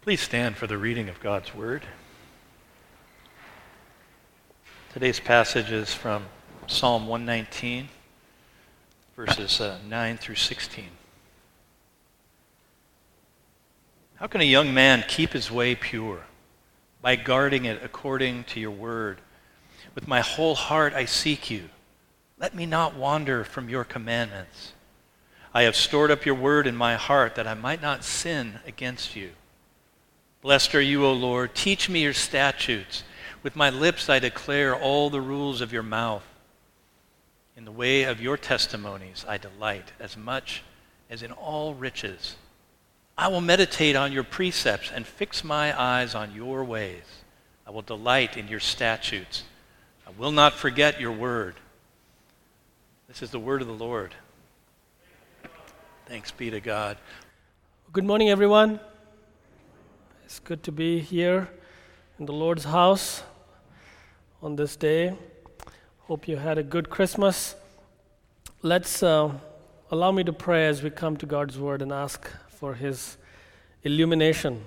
Please stand for the reading of God's Word. Today's passage is from Psalm 119, verses 9 through 16. How can a young man keep his way pure? By guarding it according to your word. With my whole heart I seek you. Let me not wander from your commandments. I have stored up your word in my heart that I might not sin against you. Blessed are you, O Lord. Teach me your statutes. With my lips I declare all the rules of your mouth. In the way of your testimonies I delight as much as in all riches. I will meditate on your precepts and fix my eyes on your ways. I will delight in your statutes. I will not forget your word. This is the word of the Lord. Thanks be to God. Good morning, everyone. It's good to be here in the Lord's house on this day. Hope you had a good Christmas. Let's allow me to pray as we come to God's Word and ask for His illumination.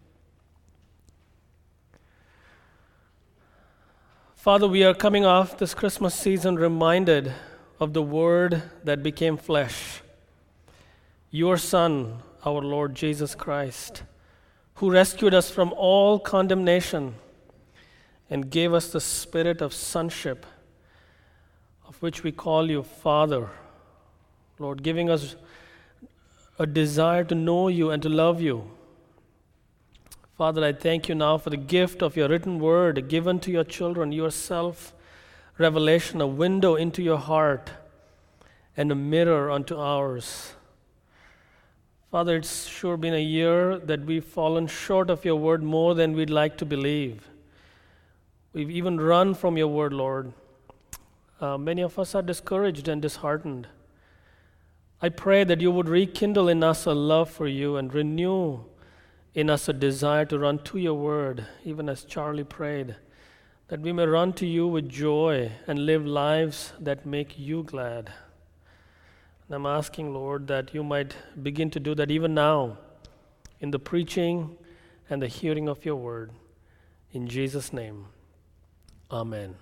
Father, we are coming off this Christmas season reminded of the Word that became flesh, your Son, our Lord Jesus Christ, who rescued us from all condemnation and gave us the spirit of sonship, of which we call you Father. Lord, giving us a desire to know you and to love you. Father, I thank you now for the gift of your written word given to your children, your self-revelation, a window into your heart and a mirror unto ours. Father, it's sure been a year that we've fallen short of your word more than we'd like to believe. We've even run from your word, Lord. Many of us are discouraged and disheartened. I pray that you would rekindle in us a love for you and renew in us a desire to run to your word, even as Charlie prayed, that we may run to you with joy and live lives that make you glad. And I'm asking, Lord, that you might begin to do that even now in the preaching and the hearing of your word. In Jesus' name, amen.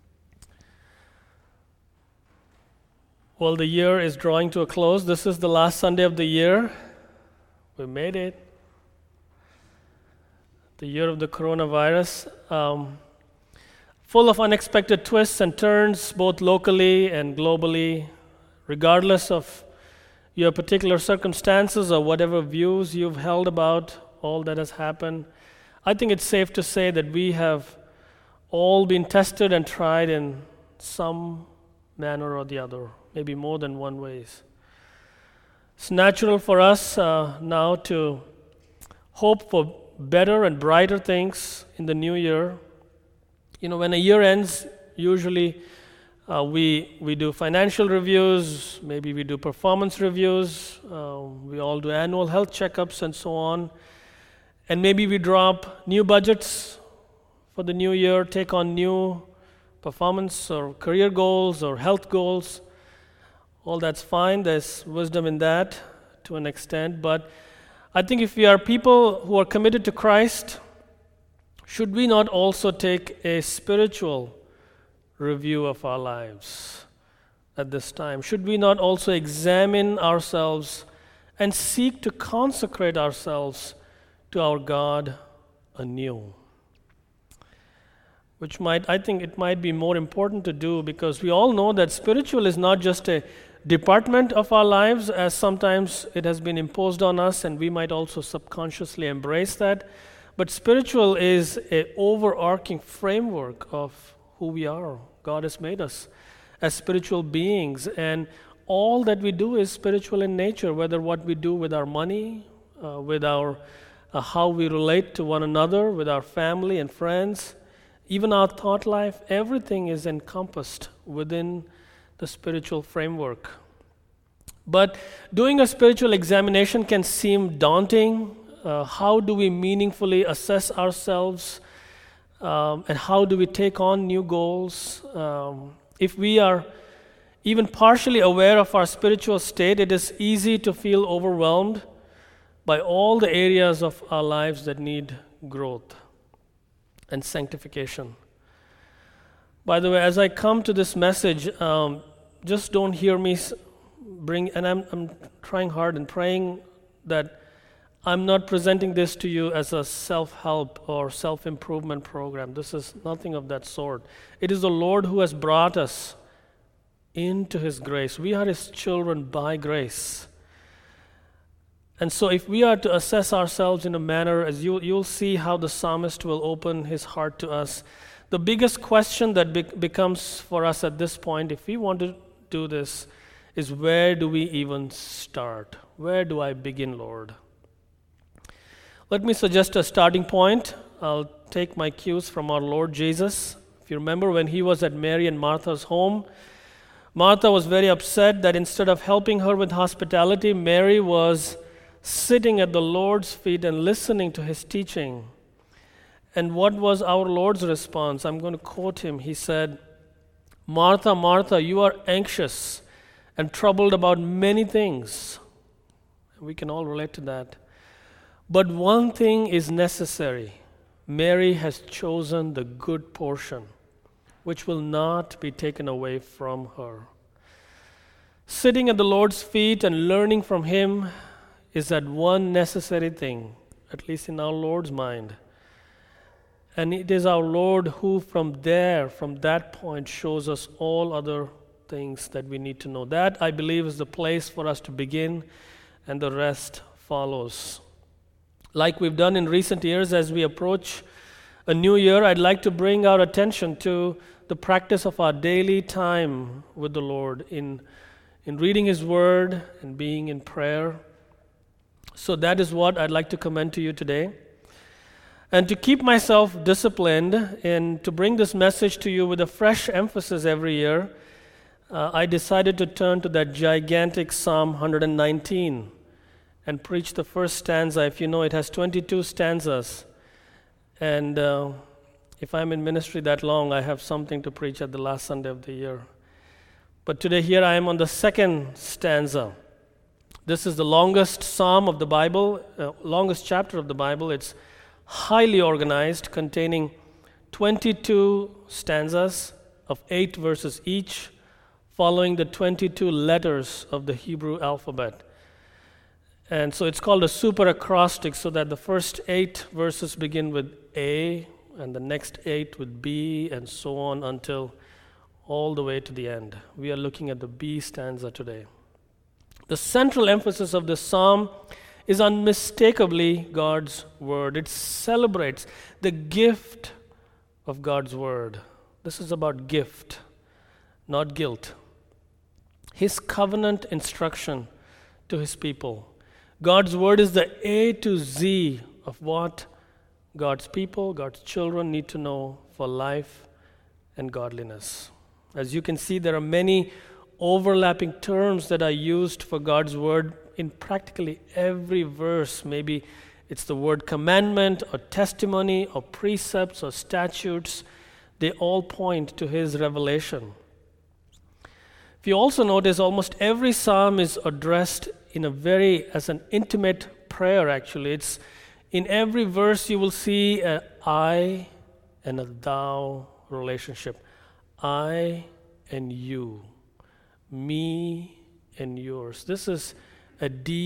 Well, the year is drawing to a close. This is the last Sunday of the year. We made it. The year of the coronavirus, full of unexpected twists and turns, both locally and globally. Regardless of your particular circumstances or whatever views you've held about all that has happened, I think it's safe to say that we have all been tested and tried in some manner or the other, maybe more than one ways. It's natural for us now to hope for better and brighter things in the new year. You know, when a year ends, usually we do financial reviews, maybe we do performance reviews, we all do annual health checkups and so on. And maybe we drop new budgets for the new year, take on new performance or career goals or health goals. All that's fine, there's wisdom in that to an extent. But I think if we are people who are committed to Christ, should we not also take a spiritual review of our lives at this time? Should we not also examine ourselves and seek to consecrate ourselves to our God anew? Which I think it might be more important to do, because we all know that spiritual is not just a department of our lives, as sometimes it has been imposed on us, and we might also subconsciously embrace that. But spiritual is an overarching framework of who we are. God has made us as spiritual beings, and all that we do is spiritual in nature, whether what we do with our money, with our how we relate to one another, with our family and friends, even our thought life, everything is encompassed within the spiritual framework. But doing a spiritual examination can seem daunting. How do we meaningfully assess ourselves? And how do we take on new goals? If we are even partially aware of our spiritual state, it is easy to feel overwhelmed by all the areas of our lives that need growth and sanctification. By the way, as I come to this message, just don't hear me and I'm trying hard and praying that I'm not presenting this to you as a self-help or self-improvement program. This is nothing of that sort. It is the Lord who has brought us into His grace. We are His children by grace. And so if we are to assess ourselves in a manner, as you'll see how the psalmist will open his heart to us, the biggest question that becomes for us at this point, if we want to do this, is where do we even start? Where do I begin, Lord? Let me suggest a starting point. I'll take my cues from our Lord Jesus. If you remember when He was at Mary and Martha's home, Martha was very upset that instead of helping her with hospitality, Mary was sitting at the Lord's feet and listening to His teaching. And what was our Lord's response? I'm going to quote Him. He said, "Martha, Martha, you are anxious and troubled about many things." We can all relate to that. "But one thing is necessary. Mary has chosen the good portion, which will not be taken away from her." Sitting at the Lord's feet and learning from Him is that one necessary thing, at least in our Lord's mind. And it is our Lord who from that point, shows us all other things that we need to know. That, I believe, is the place for us to begin, and the rest follows. Like we've done in recent years, as we approach a new year, I'd like to bring our attention to the practice of our daily time with the Lord in reading His Word and being in prayer. So that is what I'd like to commend to you today. And to keep myself disciplined and to bring this message to you with a fresh emphasis every year, I decided to turn to that gigantic Psalm 119 and preach the first stanza. If you know, it has 22 stanzas. And if I'm in ministry that long, I have something to preach at the last Sunday of the year. But today here I am on the second stanza. This is the longest psalm of the Bible, longest chapter of the Bible. It's highly organized, containing 22 stanzas of 8 verses each, following the 22 letters of the Hebrew alphabet. And so it's called a super acrostic, so that the first 8 verses begin with A, and the next 8 with B, and so on until all the way to the end. We are looking at the B stanza today. The central emphasis of this psalm is unmistakably God's Word. It celebrates the gift of God's Word. This is about gift, not guilt. His covenant instruction to His people. God's Word is the A to Z of what God's people, God's children need to know for life and godliness. As you can see, there are many overlapping terms that are used for God's Word in practically every verse. Maybe it's the word commandment or testimony or precepts or statutes. They all point to His revelation. If you also notice, almost every psalm is addressed as an intimate prayer, actually. It's in every verse you will see an I and a thou relationship. I and you. Me and yours. This is a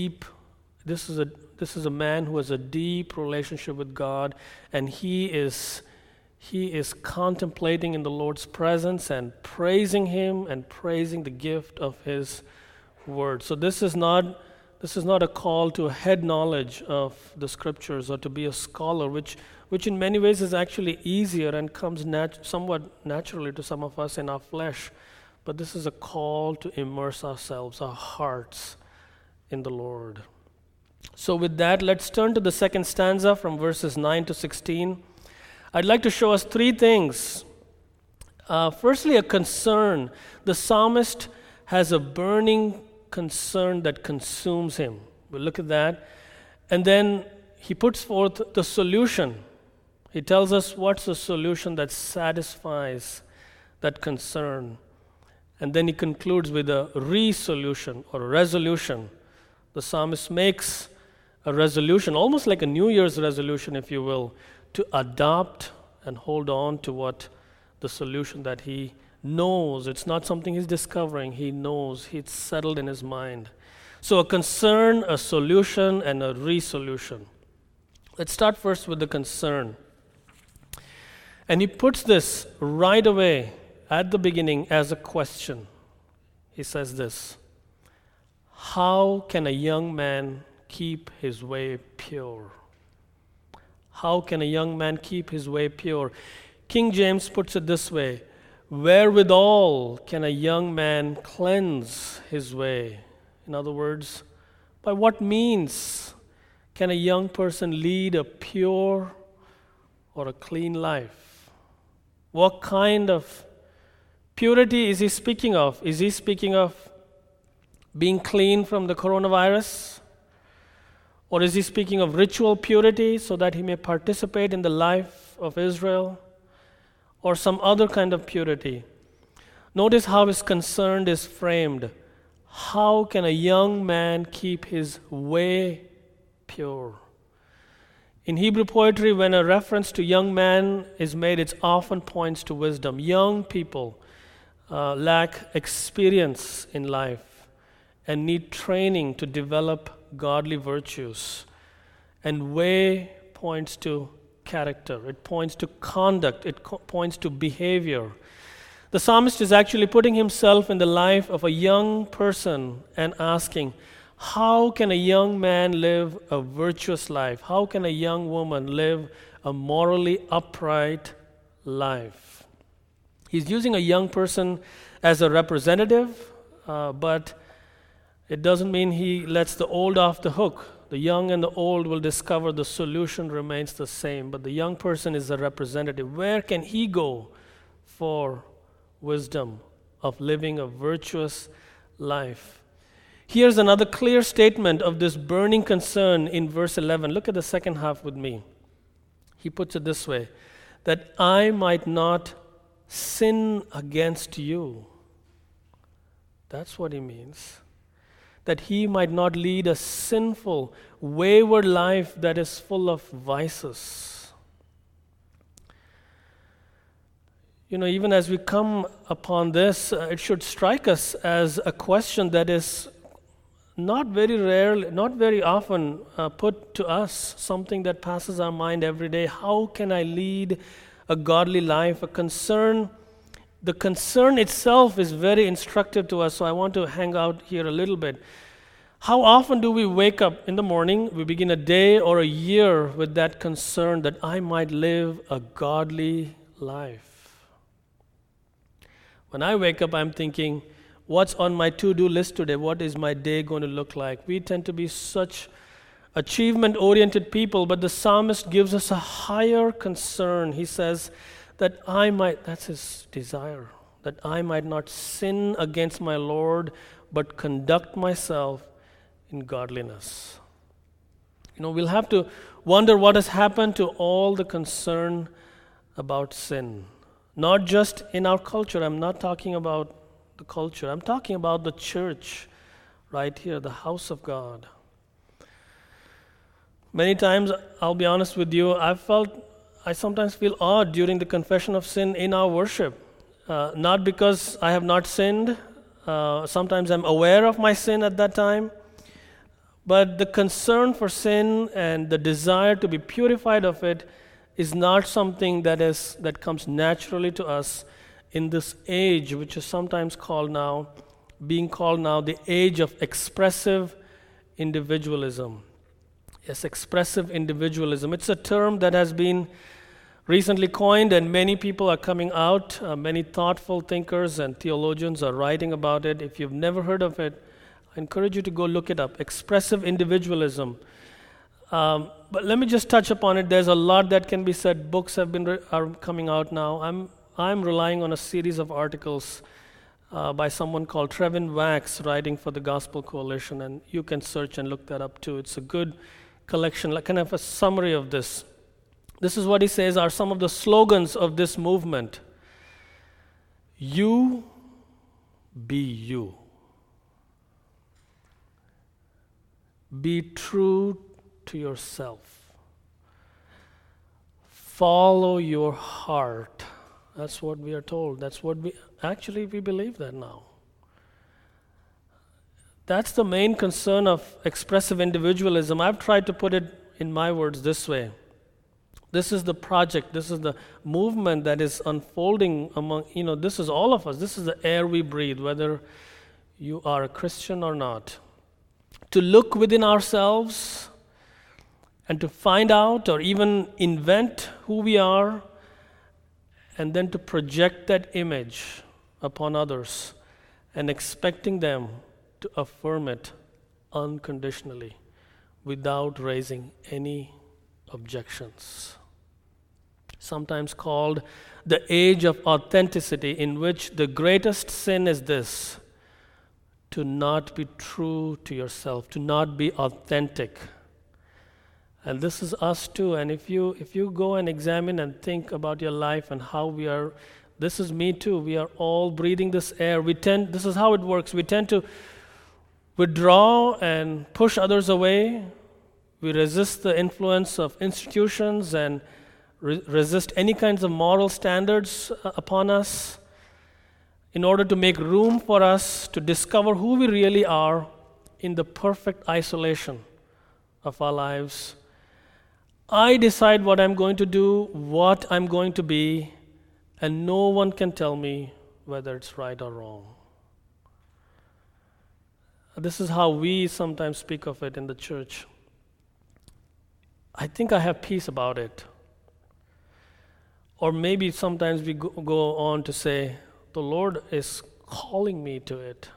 man who has a deep relationship with God, and he is contemplating in the Lord's presence and praising Him and praising the gift of His Word. So this is not a call to a head knowledge of the Scriptures or to be a scholar, which in many ways is actually easier and comes somewhat naturally to some of us in our flesh. But this is a call to immerse ourselves, our hearts, in the Lord. So with that, let's turn to the second stanza from verses 9 to 16. I'd like to show us 3 things. Firstly, a concern. The psalmist has a burning concern that consumes him. We'll look at that. And then he puts forth the solution. He tells us what's the solution that satisfies that concern. And then he concludes with a resolution or a resolution. The psalmist makes a resolution, almost like a New Year's resolution, if you will, to adopt and hold on to what the solution that he knows. It's not something he's discovering. He knows. It's settled in his mind. So a concern, a solution, and a resolution. Let's start first with the concern. And he puts this right away at the beginning as a question. He says this: how can a young man keep his way pure? How can a young man keep his way pure? King James puts it this way: wherewithal can a young man cleanse his way? In other words, by what means can a young person lead a pure or a clean life? What kind of purity is he speaking of? Is he speaking of being clean from the coronavirus? Or is he speaking of ritual purity so that he may participate in the life of Israel? Or some other kind of purity? Notice how his concern is framed. How can a young man keep his way pure? In Hebrew poetry, when a reference to young man is made, it often points to wisdom. Young people lack experience in life and need training to develop godly virtues. And way points to character. It points to conduct. It points to behavior. The psalmist is actually putting himself in the life of a young person and asking, how can a young man live a virtuous life? How can a young woman live a morally upright life? He's using a young person as a representative, but it doesn't mean he lets the old off the hook. The young and the old will discover the solution remains the same, but the young person is a representative. Where can he go for wisdom of living a virtuous life? Here's another clear statement of this burning concern in verse 11. Look at the second half with me. He puts it this way: that I might not sin against you. That's what he means. That he might not lead a sinful, wayward life that is full of vices. You know, even as we come upon this, it should strike us as a question that is not very often put to us, something that passes our mind every day. How can I lead a godly life? The concern itself is very instructive to us, so I want to hang out here a little bit. How often do we wake up in the morning, we begin a day or a year with that concern that I might live a godly life? When I wake up, I'm thinking, what's on my to-do list today? What is my day going to look like? We tend to be such achievement-oriented people, but the psalmist gives us a higher concern. He says that that's his desire, that I might not sin against my Lord, but conduct myself in godliness. You know, we'll have to wonder what has happened to all the concern about sin. Not just in our culture. I'm not talking about the culture. I'm talking about the church right here, the house of God. Many times, I'll be honest with you, I sometimes feel odd during the confession of sin in our worship. Not because I have not sinned. Sometimes I'm aware of my sin at that time. But the concern for sin and the desire to be purified of it is not something that comes naturally to us in this age, which is sometimes being called now the age of expressive individualism. Yes, expressive individualism. It's a term that has been recently coined, and many people are coming out. Many thoughtful thinkers and theologians are writing about it. If you've never heard of it, I encourage you to go look it up. Expressive individualism. But let me just touch upon it. There's a lot that can be said. Books are coming out now. I'm relying on a series of articles by someone called Trevin Wax, writing for the Gospel Coalition, and you can search and look that up too. It's a good collection, like kind of a summary of this. This is what he says are some of the slogans of this movement. You be you. Be true to yourself. Follow your heart. That's what we are told. That's what we believe that now. That's the main concern of expressive individualism. I've tried to put it in my words this way. This is the project, this is the movement that is unfolding among, this is all of us. This is the air we breathe, whether you are a Christian or not. To look within ourselves and to find out or even invent who we are, and then to project that image upon others and expecting them to affirm it unconditionally without raising any objections. Sometimes called the age of authenticity, in which the greatest sin is this: to not be true to yourself, to not be authentic. And this is us too. And if you go and examine and think about your life and how we are, this is me too. We are all breathing this air. This is how it works. We tend to withdraw and push others away. We resist the influence of institutions and resist any kinds of moral standards upon us in order to make room for us to discover who we really are in the perfect isolation of our lives. I decide what I'm going to do, what I'm going to be, and no one can tell me whether it's right or wrong. This is how we sometimes speak of it in the church. I think I have peace about it. Or maybe sometimes we go on to say, the Lord is calling me to it.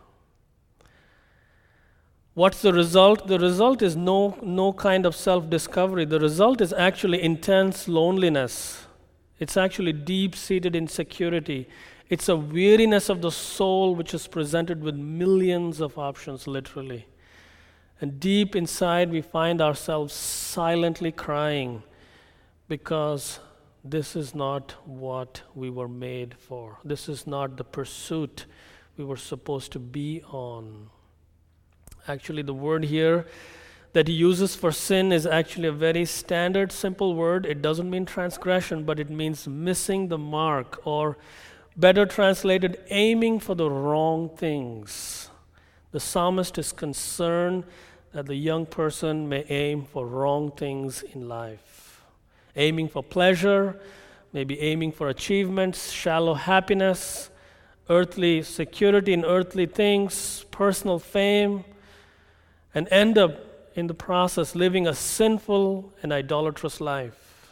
What's the result? The result is no kind of self-discovery. The result is actually intense loneliness. It's actually deep-seated insecurity. It's a weariness of the soul which is presented with millions of options, literally. And deep inside we find ourselves silently crying because this is not what we were made for. This is not the pursuit we were supposed to be on. Actually, the word here that he uses for sin is actually a very standard, simple word. It doesn't mean transgression, but it means missing the mark, or better translated, aiming for the wrong things. The psalmist is concerned that the young person may aim for wrong things in life. Aiming for pleasure, maybe aiming for achievements, shallow happiness, earthly security in earthly things, personal fame, and end up in the process living a sinful and idolatrous life.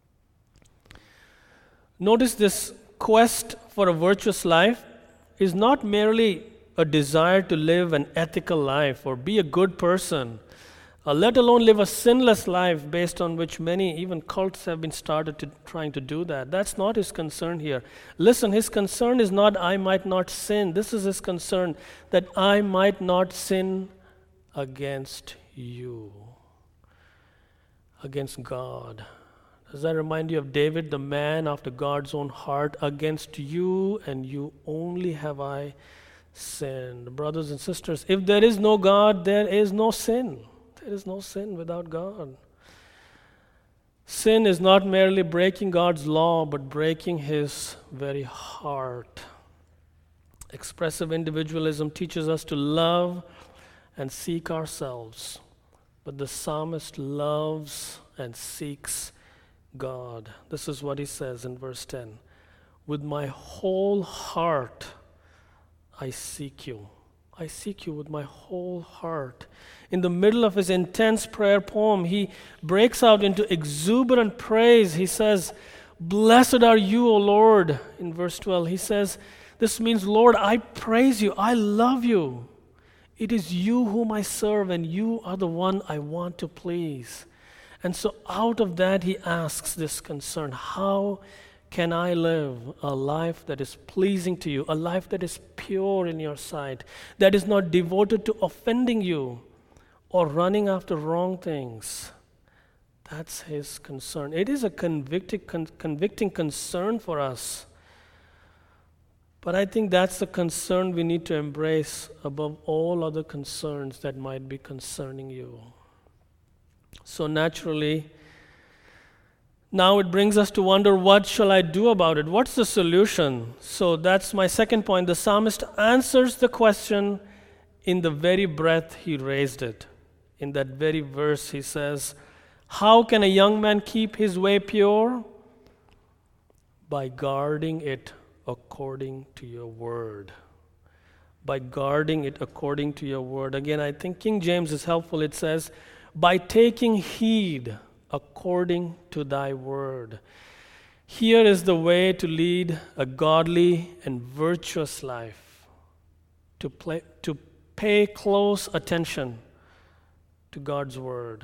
Notice this quest for a virtuous life is not merely a desire to live an ethical life or be a good person, let alone live a sinless life, based on which many, even cults, have been started to trying to do that. That's not his concern here. Listen, his concern is not I might not sin. This is his concern, that I might not sin against you, against God. Does that remind you of David, the man after God's own heart? Against you and you only have I sinned. Brothers and sisters, if there is no God, there is no sin. There is no sin without God. Sin is not merely breaking God's law, but breaking His very heart. Expressive individualism teaches us to love and seek ourselves, but the psalmist loves and seeks God. This is what he says in verse 10. With my whole heart I seek you. I seek you with my whole heart. In the middle of his intense prayer poem, he breaks out into exuberant praise. He says, "Blessed are you, O Lord." In verse 12, he says, this means, Lord, I praise you. I love you. It is you whom I serve, and you are the one I want to please. And so out of that, he asks this concern: how can I live a life that is pleasing to you, a life that is pure in your sight, that is not devoted to offending you or running after wrong things? That's his concern. It is a convicting concern for us. But I think that's the concern we need to embrace above all other concerns that might be concerning you. So naturally, now it brings us to wonder, what shall I do about it? What's the solution? So that's my second point. The psalmist answers the question in the very breath he raised it. In that very verse, he says, how can a young man keep his way pure? By guarding it according to your word. By guarding it according to your word. Again, I think King James is helpful. It says, by taking heed according to thy word. Here is the way to lead a godly and virtuous life. To pay close attention to God's word.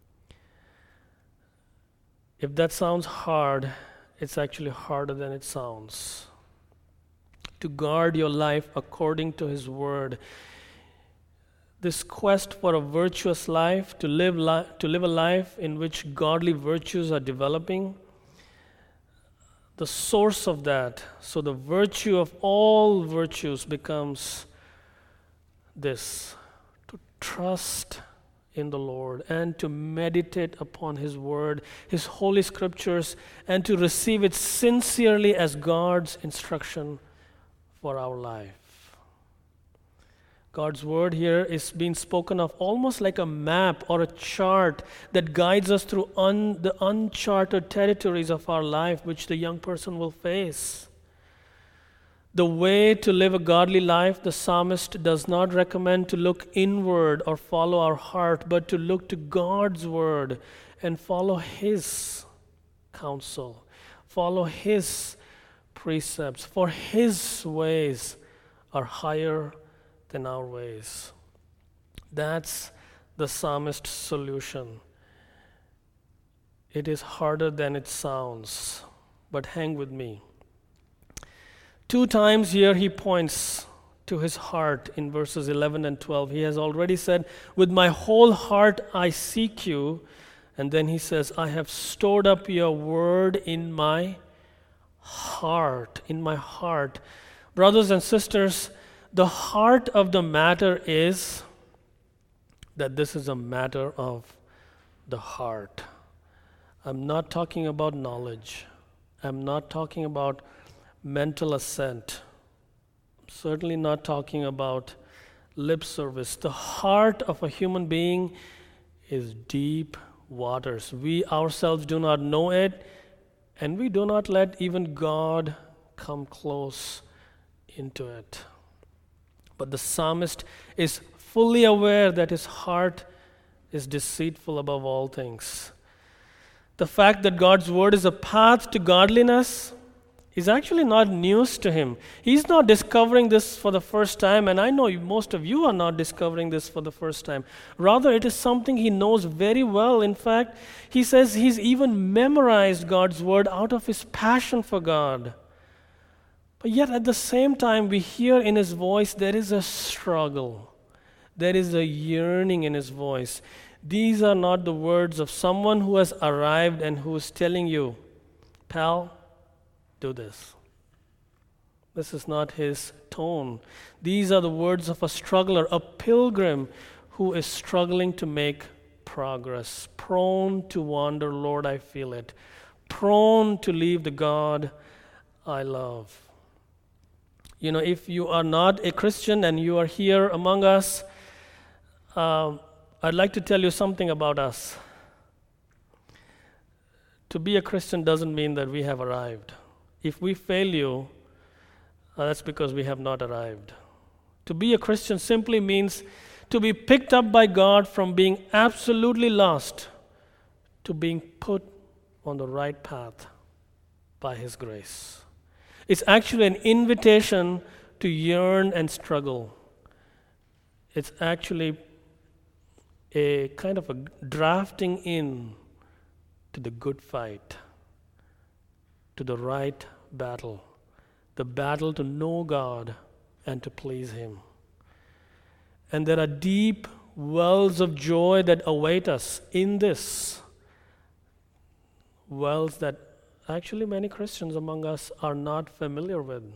If that sounds hard, it's actually harder than it sounds. To guard your life according to his word. This quest for a virtuous life, to live a life in which godly virtues are developing, the source of that, so the virtue of all virtues becomes this: to trust in the Lord and to meditate upon his word, his holy scriptures, and to receive it sincerely as God's instruction for our life. God's word here is being spoken of almost like a map or a chart that guides us through the uncharted territories of our life, which the young person will face. The way to live a godly life, the psalmist does not recommend to look inward or follow our heart, but to look to God's word and follow his counsel, follow his precepts, for his ways are higher than our ways. That's the psalmist's solution. It is harder than it sounds, but hang with me. 2 times here he points to his heart in verses 11 and 12. He has already said, with my whole heart I seek you. And then he says, I have stored up your word in my heart. In my heart. Brothers and sisters, the heart of the matter is that this is a matter of the heart. I'm not talking about knowledge. I'm not talking about mental assent. I'm certainly not talking about lip service. The heart of a human being is deep waters. We ourselves do not know it, and we do not let even God come close into it. But the psalmist is fully aware that his heart is deceitful above all things. The fact that God's word is a path to godliness is actually not news to him. He's not discovering this for the first time, and I know most of you are not discovering this for the first time. Rather, it is something he knows very well. In fact, he says he's even memorized God's word out of his passion for God. But yet at the same time, we hear in his voice there is a struggle. There is a yearning in his voice. These are not the words of someone who has arrived and who is telling you, pal, do this. This is not his tone. These are the words of a struggler, a pilgrim who is struggling to make progress, prone to wander, Lord, I feel it, prone to leave the God I love. You know, if you are not a Christian and you are here among us, I'd like to tell you something about us. To be a Christian doesn't mean that we have arrived. If we fail you, that's because we have not arrived. To be a Christian simply means to be picked up by God from being absolutely lost to being put on the right path by His grace. It's actually an invitation to yearn and struggle. It's actually a kind of a drafting in to the good fight, to the right battle, the battle to know God and to please Him. And there are deep wells of joy that await us in this, wells that actually many Christians among us are not familiar with.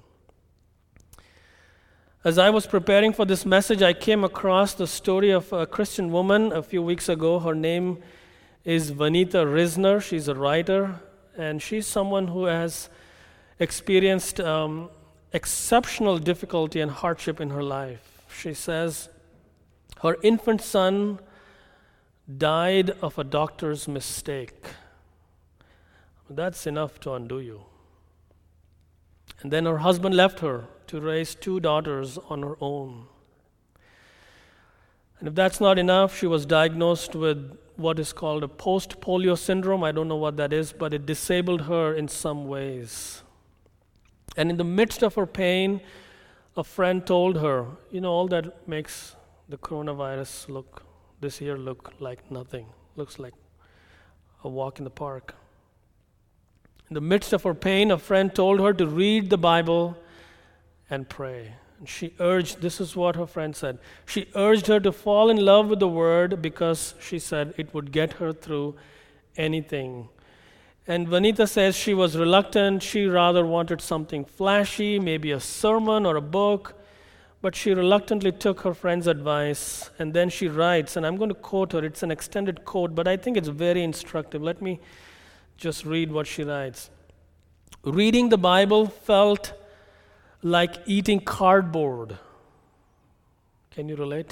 As I was preparing for this message, I came across the story of a Christian woman a few weeks ago. Her name is Vanita Risner. She's a writer, and she's someone who has experienced exceptional difficulty and hardship in her life. She says her infant son died of a doctor's mistake. That's enough to undo you. And then her husband left her to raise 2 daughters on her own. And if that's not enough, she was diagnosed with what is called a post-polio syndrome. I don't know what that is, but it disabled her in some ways. And in the midst of her pain, a friend told her, all that makes the coronavirus this year look like nothing. Looks like a walk in the park. In the midst of her pain, a friend told her to read the Bible and pray. And she urged, this is what her friend said, she urged her to fall in love with the Word because she said it would get her through anything. And Vanita says she was reluctant. She rather wanted something flashy, maybe a sermon or a book. But she reluctantly took her friend's advice. And then she writes, and I'm going to quote her. It's an extended quote, but I think it's very instructive. Let me just read what she writes. Reading the Bible felt like eating cardboard. Can you relate?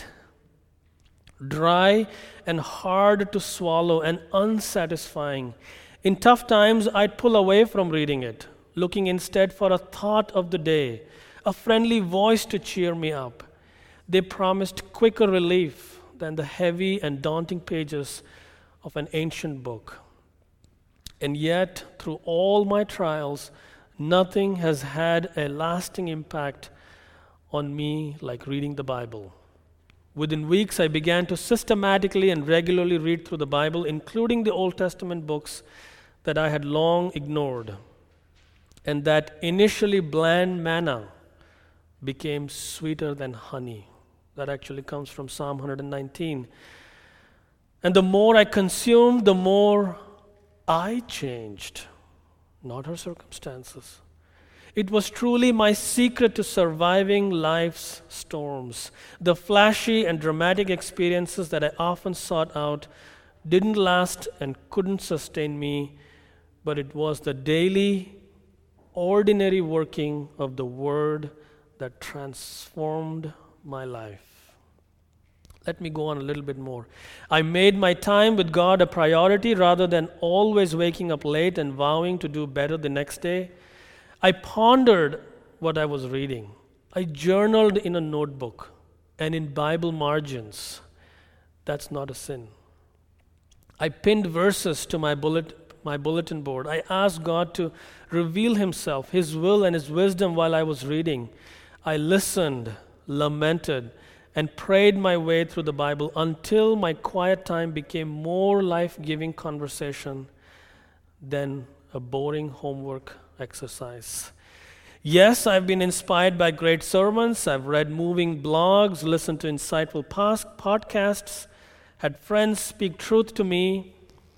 Dry and hard to swallow and unsatisfying. In tough times, I'd pull away from reading it, looking instead for a thought of the day, a friendly voice to cheer me up. They promised quicker relief than the heavy and daunting pages of an ancient book. And yet, through all my trials, nothing has had a lasting impact on me like reading the Bible. Within weeks, I began to systematically and regularly read through the Bible, including the Old Testament books that I had long ignored. And that initially bland manna became sweeter than honey. That actually comes from Psalm 119. And the more I consumed, the more I changed, not her circumstances. It was truly my secret to surviving life's storms. The flashy and dramatic experiences that I often sought out didn't last and couldn't sustain me, but it was the daily, ordinary working of the Word that transformed my life. Let me go on a little bit more. I made my time with God a priority rather than always waking up late and vowing to do better the next day. I pondered what I was reading. I journaled in a notebook and in Bible margins. That's not a sin. I pinned verses to my bulletin board. I asked God to reveal Himself, His will and His wisdom while I was reading. I listened, lamented, and prayed my way through the Bible until my quiet time became more life-giving conversation than a boring homework exercise. Yes, I've been inspired by great sermons. I've read moving blogs, listened to insightful podcasts, had friends speak truth to me.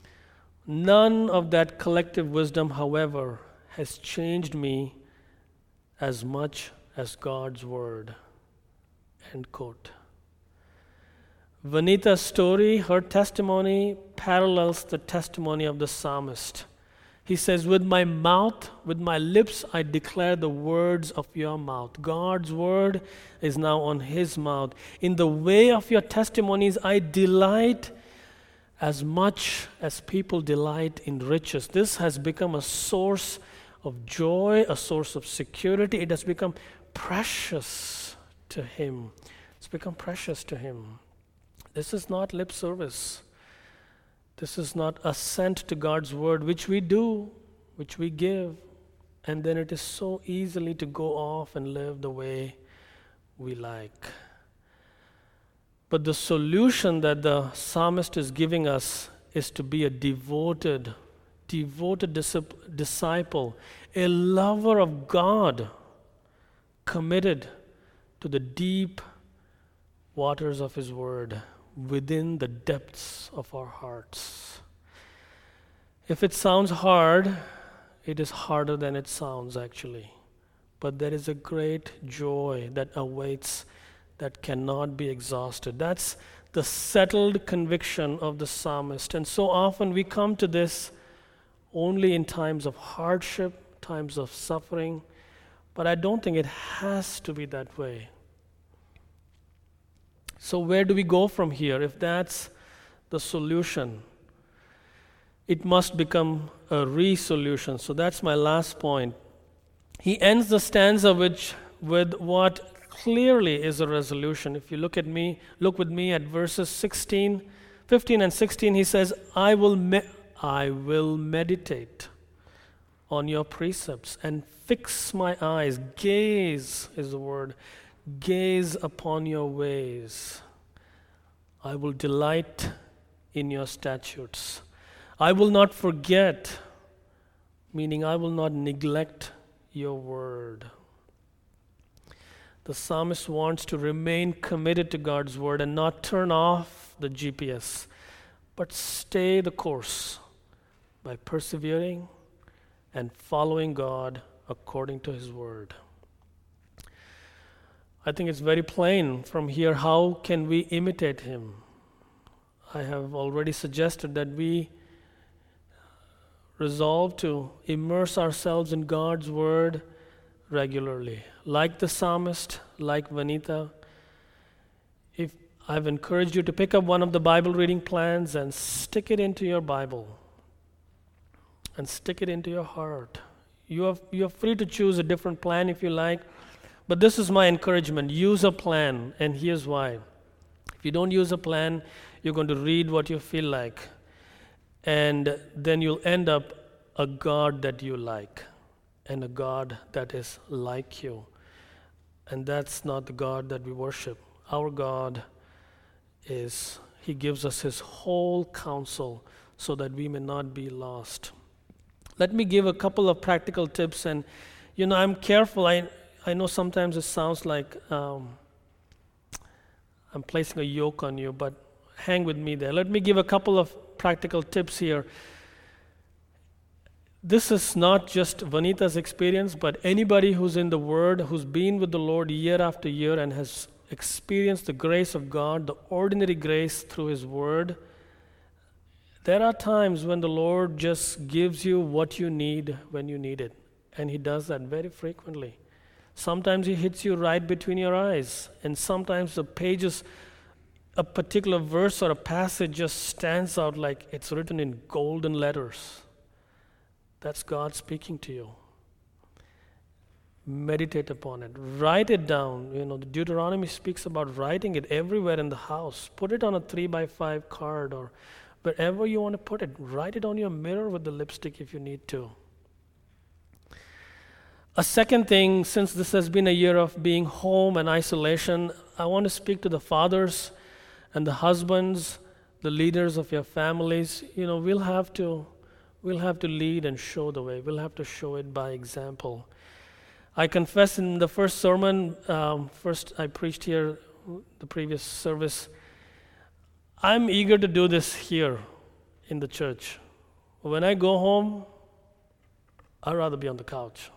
None of that collective wisdom, however, has changed me as much as God's Word. End quote. Vanita's story, her testimony, parallels the testimony of the psalmist. He says, with my mouth, with my lips, I declare the words of your mouth. God's word is now on his mouth. In the way of your testimonies, I delight as much as people delight in riches. This has become a source of joy, a source of security. It has become precious to him. It's become precious to him. This is not lip service. This is not assent to God's word, which we do, which we give, and then it is so easily to go off and live the way we like. But the solution that the psalmist is giving us is to be a devoted disciple, a lover of God, committed to the deep waters of his word within the depths of our hearts. If it sounds hard, it is harder than it sounds actually. But there is a great joy that awaits that cannot be exhausted. That's the settled conviction of the psalmist. And so often we come to this only in times of hardship, times of suffering, but I don't think it has to be that way. So where do we go from here? If that's the solution, it must become a resolution. So that's my last point. He ends the stanza with what clearly is a resolution. If you look with me at verses 15 and 16, he says, I will meditate on your precepts and fix my eyes. Gaze is the word. Gaze upon your ways. I will delight in your statutes. I will not forget, meaning I will not neglect your word. The psalmist wants to remain committed to God's word and not turn off the GPS, but stay the course by persevering and following God according to his word. I think it's very plain from here, how can we imitate him? I have already suggested that we resolve to immerse ourselves in God's word regularly. Like the psalmist, like Vanita, if I've encouraged you to pick up one of the Bible reading plans and stick it into your Bible and stick it into your heart. You're free to choose a different plan if you like, but this is my encouragement. Use a plan, and here's why. If you don't use a plan, you're going to read what you feel like, and then you'll end up a God that you like and a God that is like you. And that's not the God that we worship. Our God is, he gives us his whole counsel so that we may not be lost. Let me give a couple of practical tips. And, I'm careful. I know sometimes it sounds like I'm placing a yoke on you, but hang with me there. Let me give a couple of practical tips here. This is not just Vanita's experience, but anybody who's in the Word, who's been with the Lord year after year and has experienced the grace of God, the ordinary grace through his Word. There are times when the Lord just gives you what you need when you need it, and he does that very frequently. Sometimes he hits you right between your eyes, and sometimes the pages, a particular verse or a passage just stands out like it's written in golden letters. That's God speaking to you. Meditate upon it. Write it down. The Deuteronomy speaks about writing it everywhere in the house. Put it on a 3x5 card or wherever you want to put it. Write it on your mirror with the lipstick if you need to. A second thing, since this has been a year of being home and isolation, I want to speak to the fathers and the husbands, the leaders of your families. We'll have to lead and show the way. We'll have to show it by example. I confess in the first sermon, first I preached here, the previous service, I'm eager to do this here in the church. When I go home, I'd rather be on the couch.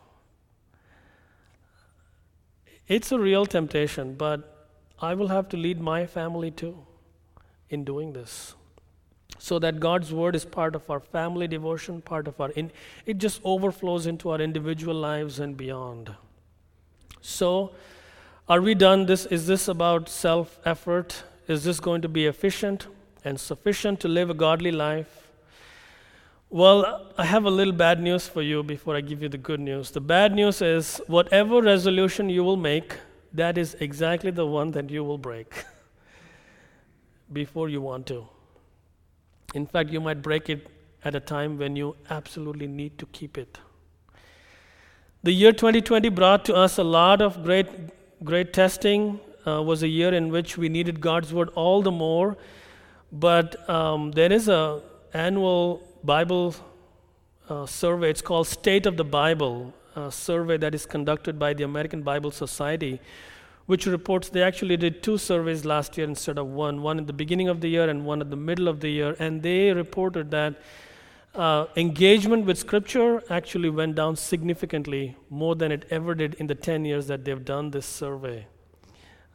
It's a real temptation, but I will have to lead my family too in doing this, so that God's word is part of our family devotion, part of it just overflows into our individual lives and beyond. So, are we done? Is this about self-effort? Is this going to be efficient and sufficient to live a godly life? Well, I have a little bad news for you before I give you the good news. The bad news is, whatever resolution you will make, that is exactly the one that you will break before you want to. In fact, you might break it at a time when you absolutely need to keep it. The year 2020 brought to us a lot of great testing. Was a year in which we needed God's word all the more. But there is an annual Bible survey. It's called State of the Bible, a survey that is conducted by the American Bible Society, which reports they actually did 2 surveys last year instead of one at the beginning of the year and one at the middle of the year. And they reported that engagement with Scripture actually went down significantly, more than it ever did in the 10 years that they've done this survey.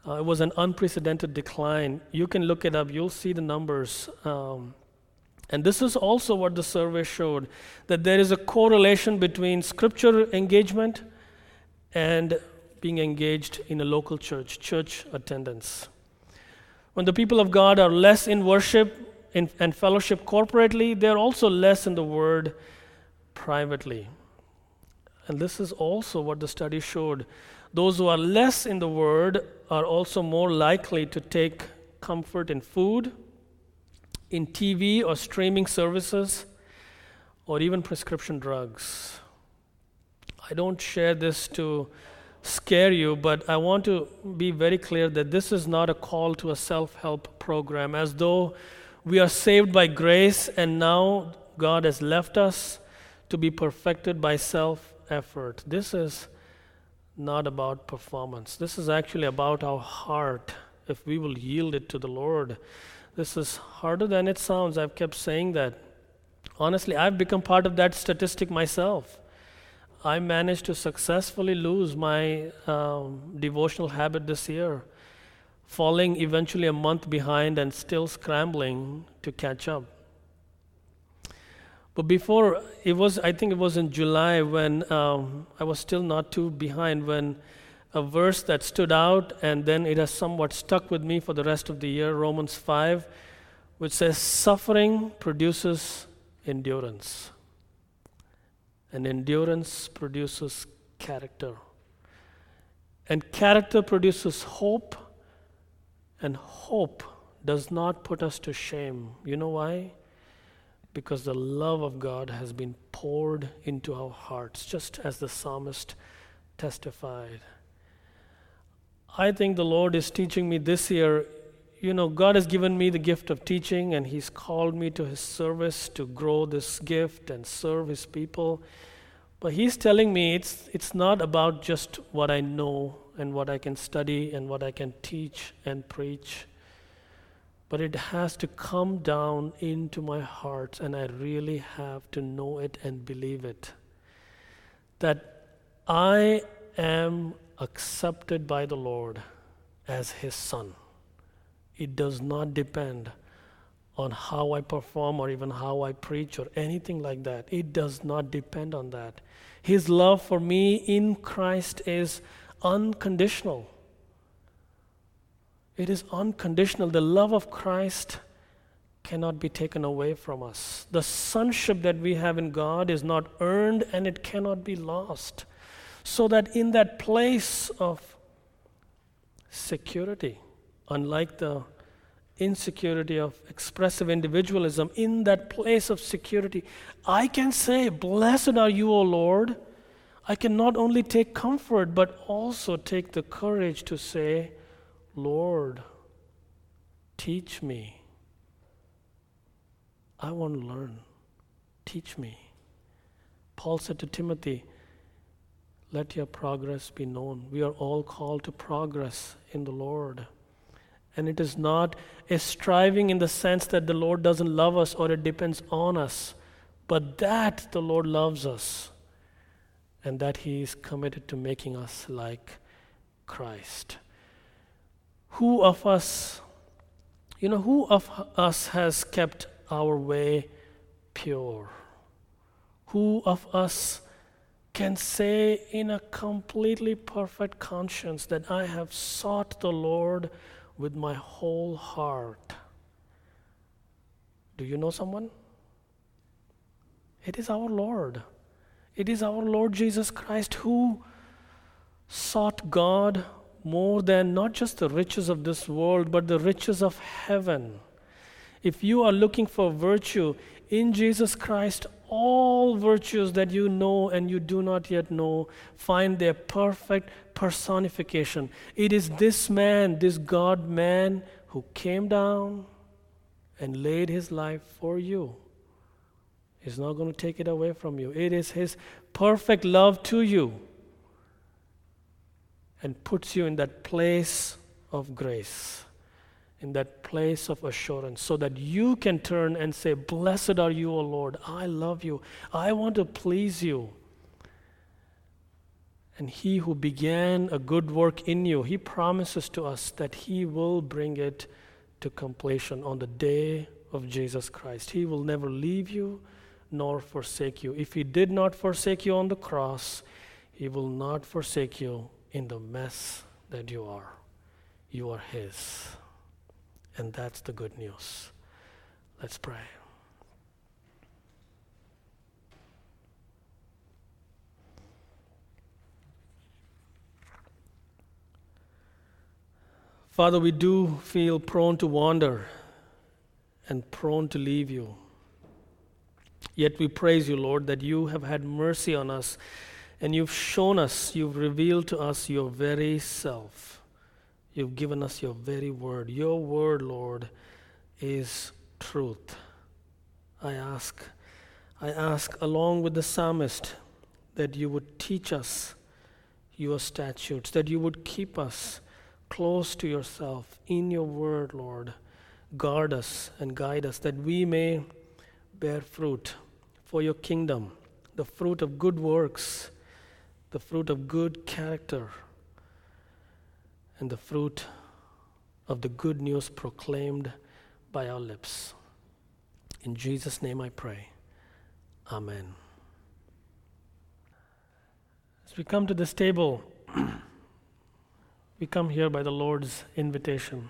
It was an unprecedented decline. You can look it up. You'll see the numbers. And this is also what the survey showed, that there is a correlation between scripture engagement and being engaged in a local church attendance. When the people of God are less in worship and fellowship corporately, they're also less in the Word privately. And this is also what the study showed. Those who are less in the Word are also more likely to take comfort in food, in TV or streaming services, or even prescription drugs. I don't share this to scare you, but I want to be very clear that this is not a call to a self-help program, as though we are saved by grace and now God has left us to be perfected by self-effort. This is not about performance. This is actually about our heart, if we will yield it to the Lord. This is harder than it sounds. I've kept saying that. Honestly, I've become part of that statistic myself. I managed to successfully lose my devotional habit this year, falling eventually a month behind and still scrambling to catch up. But before, I think it was in July when I was still not too behind, when a verse that stood out, and then it has somewhat stuck with me for the rest of the year, Romans 5, which says, suffering produces endurance, and endurance produces character, and character produces hope, and hope does not put us to shame. You know why? Because the love of God has been poured into our hearts, just as the psalmist testified. I think the Lord is teaching me this year. God has given me the gift of teaching, and He's called me to His service to grow this gift and serve His people. But He's telling me it's not about just what I know and what I can study and what I can teach and preach, but it has to come down into my heart, and I really have to know it and believe it, that I am accepted by the Lord as His son. It does not depend on how I perform or even how I preach or anything like that. It does not depend on that. His love for me in Christ is unconditional. It is unconditional. The love of Christ cannot be taken away from us. The sonship that we have in God is not earned, and it cannot be lost. So that in that place of security, unlike the insecurity of expressive individualism, in that place of security, I can say, blessed are you, O Lord. I can not only take comfort, but also take the courage to say, Lord, teach me. I want to learn. Teach me. Paul said to Timothy, let your progress be known. We are all called to progress in the Lord. And it is not a striving in the sense that the Lord doesn't love us or it depends on us, but that the Lord loves us and that He is committed to making us like Christ. Who of us has kept our way pure? Who of us can say in a completely perfect conscience that I have sought the Lord with my whole heart? Do you know someone? It is our Lord. It is our Lord Jesus Christ who sought God more than not just the riches of this world, but the riches of heaven. If you are looking for virtue in Jesus Christ, all virtues that you know and you do not yet know find their perfect personification. It is this man, this God-man, who came down and laid His life for you. He's not going to take it away from you. It is His perfect love to you and puts you in that place of grace, in that place of assurance, so that you can turn and say, blessed are you, O Lord. I love you. I want to please you. And he who began a good work in you, he promises to us that he will bring it to completion on the day of Jesus Christ. He will never leave you nor forsake you. If he did not forsake you on the cross, he will not forsake you in the mess that you are. You are his. And that's the good news. Let's pray. Father, we do feel prone to wander and prone to leave you. Yet we praise you, Lord, that you have had mercy on us and you've shown us, you've revealed to us your very self. You've given us your very word. Your word, Lord, is truth. I ask along with the psalmist that you would teach us your statutes, that you would keep us close to yourself in your word, Lord. Guard us and guide us that we may bear fruit for your kingdom, the fruit of good works, the fruit of good character, and the fruit of the good news proclaimed by our lips. In Jesus' name I pray. Amen. As we come to this table, we come here by the Lord's invitation.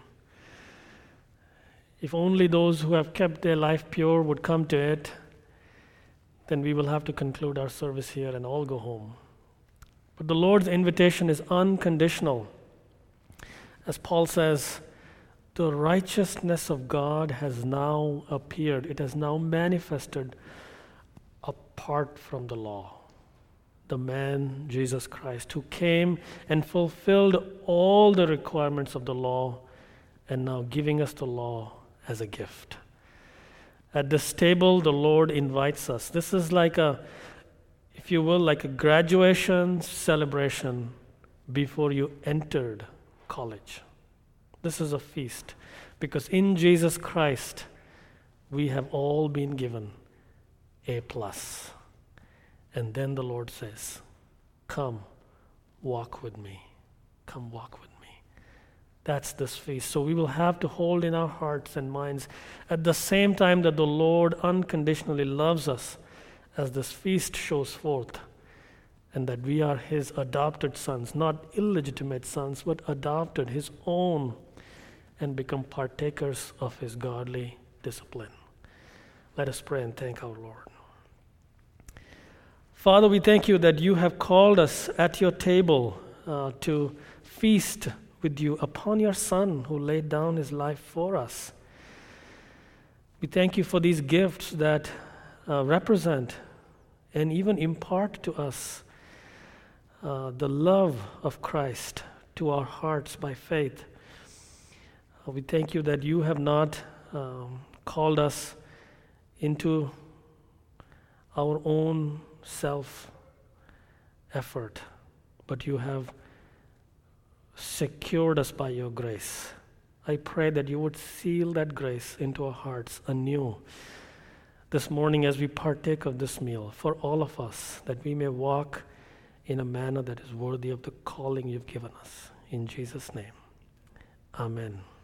If only those who have kept their life pure would come to it, then we will have to conclude our service here and all go home. But the Lord's invitation is unconditional. As Paul says, the righteousness of God has now appeared. It has now manifested apart from the law. The man, Jesus Christ, who came and fulfilled all the requirements of the law and now giving us the law as a gift. At this table, the Lord invites us. This is like a, if you will, like a graduation celebration before you entered college. This is a feast because in Jesus Christ, we have all been given A+. And then the Lord says, come, walk with me. Come, walk with me. That's this feast. So we will have to hold in our hearts and minds at the same time that the Lord unconditionally loves us, as this feast shows forth, and that we are his adopted sons, not illegitimate sons, but adopted, his own, and become partakers of his godly discipline. Let us pray and thank our Lord. Father, we thank you that you have called us at your table to feast with you upon your Son who laid down his life for us. We thank you for these gifts that represent and even impart to us the love of Christ to our hearts by faith. We thank you that you have not called us into our own self-effort, but you have secured us by your grace. I pray that you would seal that grace into our hearts anew this morning as we partake of this meal for all of us, that we may walk in a manner that is worthy of the calling you've given us. In Jesus' name, amen.